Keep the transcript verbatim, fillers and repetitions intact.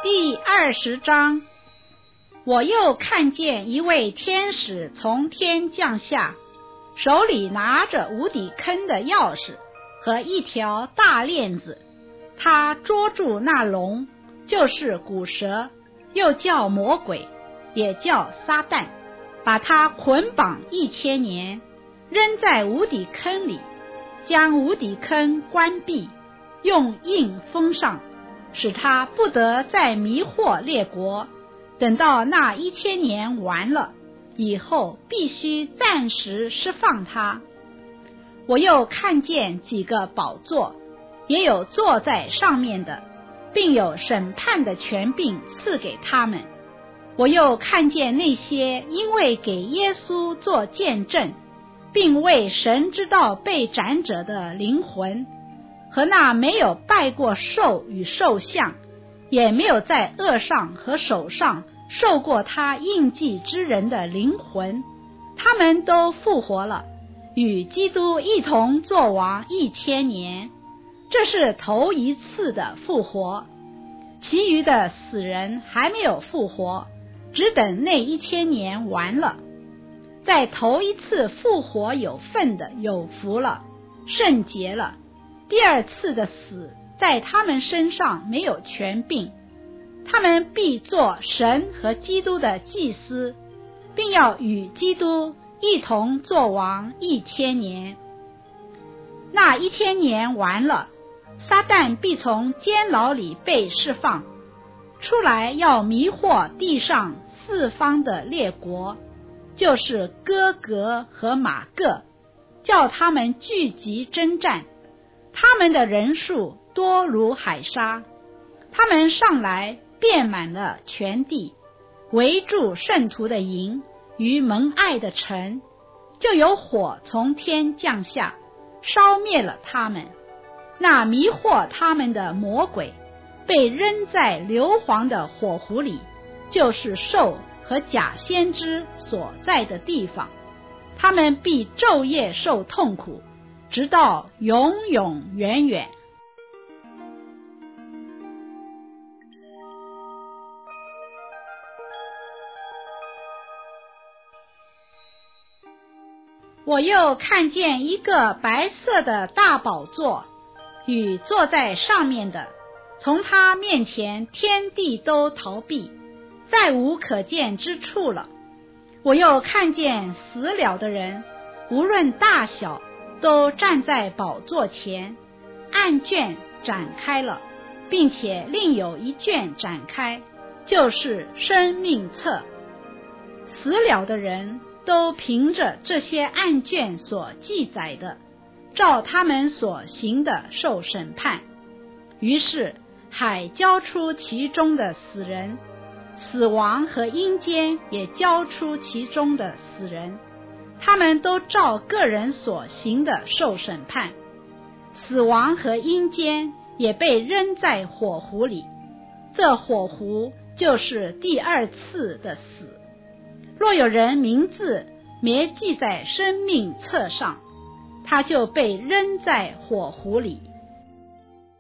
第二十章，我又看见一位天使从天降下，手里拿着无底坑的钥匙和一条大链子，他捉住那龙，就是古蛇，又叫魔鬼，也叫撒旦，把他捆绑一千年，扔在无底坑里，将无底坑关闭，用印封上，使他不得再迷惑列国。等到那一千年完了以后，必须暂时释放他。我又看见几个宝座，也有坐在上面的，并有审判的权柄赐给他们。我又看见那些因为给耶稣做见证，并为神之道被斩者的灵魂，和那没有拜过兽与兽像，也没有在额上和手上受过他印记之人的灵魂，他们都复活了，与基督一同作王一千年。这是头一次的复活，其余的死人还没有复活，只等那一千年完了。在头一次复活有份的有福了，圣洁了。第二次的死在他们身上没有权柄，他们必做神和基督的祭司，并要与基督一同作王一千年。那一千年完了，撒旦必从监牢里被释放出来，要迷惑地上四方的列国，就是哥格和马各，叫他们聚集征战。他们的人数多如海沙，他们上来遍满了全地，围住圣徒的营与蒙爱的城，就有火从天降下，烧灭了他们。那迷惑他们的魔鬼被扔在硫磺的火湖里，就是兽和假先知所在的地方，他们必昼夜受痛苦，直到永永远远。我又看见一个白色的大宝座，与坐在上面的，从他面前天地都逃避，再无可见之处了。我又看见死了的人，无论大小，都站在宝座前，案卷展开了，并且另有一卷展开，就是生命册。死了的人都凭着这些案卷所记载的，照他们所行的受审判。于是海交出其中的死人，死亡和阴间也交出其中的死人，他们都照个人所行的受审判。死亡和阴间也被扔在火湖里，这火湖就是第二次的死。若有人名字没记在生命册上，他就被扔在火湖里。